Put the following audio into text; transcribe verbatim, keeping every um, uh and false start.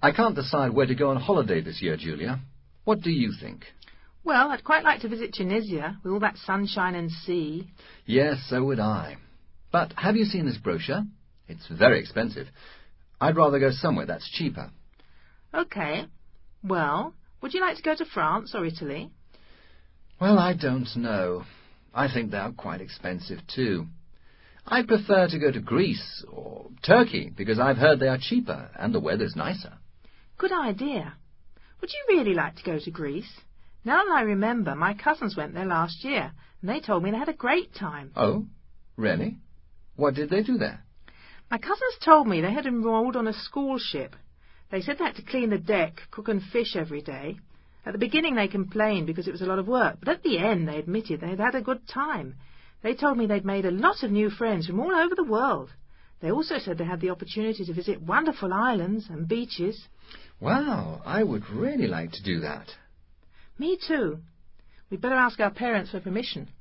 I can't decide where to go on holiday this year, Julia. What do you think? Well, I'd quite like to visit Tunisia, with all that sunshine and sea. Yes, so would I. But have you seen this brochure? It's very expensive. I'd rather go somewhere that's cheaper. OK. Well, would you like to go to France or Italy? Well, I don't know. I think they're quite expensive, too. I'd prefer to go to Greece or Turkey, because I've heard they are cheaper and the weather's nicer. Good idea. Would you really like to go to Greece? Now that I remember, my cousins went there last year, and they told me they had a great time. Oh, really? What did they do there? My cousins told me they had enrolled on a school ship. They said they had to clean the deck, cook and fish every day. At the beginning they complained because it was a lot of work, but at the end they admitted they had had a good time. They told me they'd made a lot of new friends from all over the world. They also said they had the opportunity to visit wonderful islands and beaches. Wow, I would really like to do that. Me too. We'd better ask our parents for permission.